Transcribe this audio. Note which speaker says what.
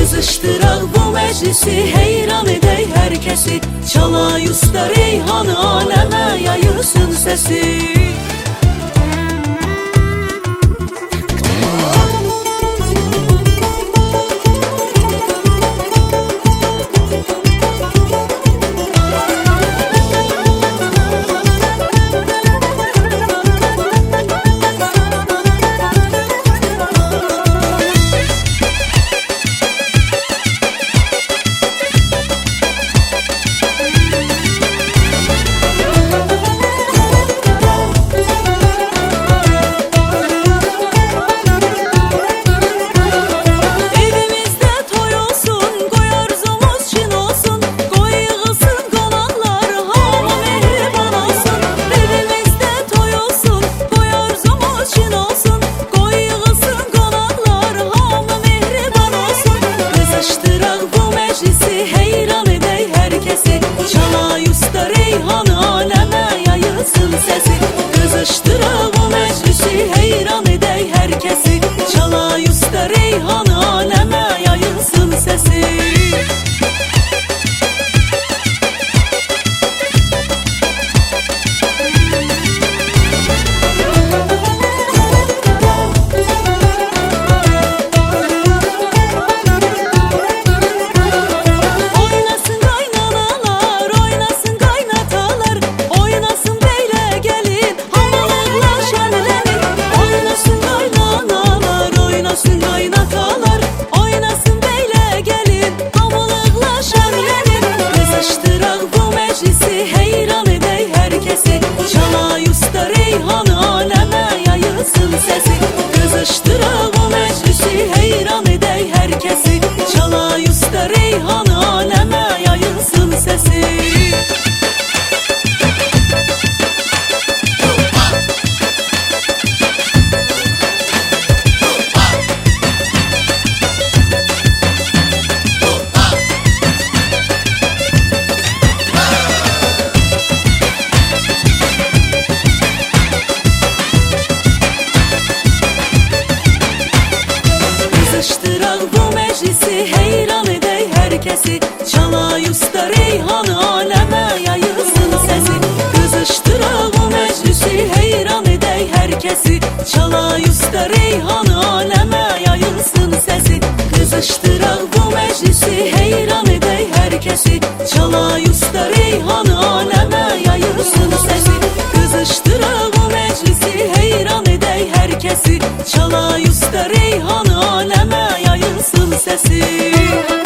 Speaker 1: Qızışdıraq bu məclisi, heyran edək hər kəsi. Çalay usta Reyhan, aləmə yayılsın səsi. Qızışdıraq bu məclisi, heyran edək hər kəsi. Çalay usta Reyhan, aləmə yayılsın səsi. Qızışdıraq bu məclisi, heyran edək hər kəsi. Çalay usta Reyhan, aləmə yayılsın səsi. Qızışdıraq bu məclisi, heyran edək hər kəsi. Çalay usta Reyhan, aləmə yayılsın səsi. Qızışdıraq bu məclisi, heyran edək hər kəsi. Çalay usta Reyhan, aləmə yayılsın səsi. Qızışdıraq bu məclisi, heyran edək hər kəsi. Çalay usta Reyhan, aləmə yayılsın səsi. Qızışdıraq bu məclisi, heyran edək hər kəsi. Çalay usta Reyhan, aləmə yayılsın səsi.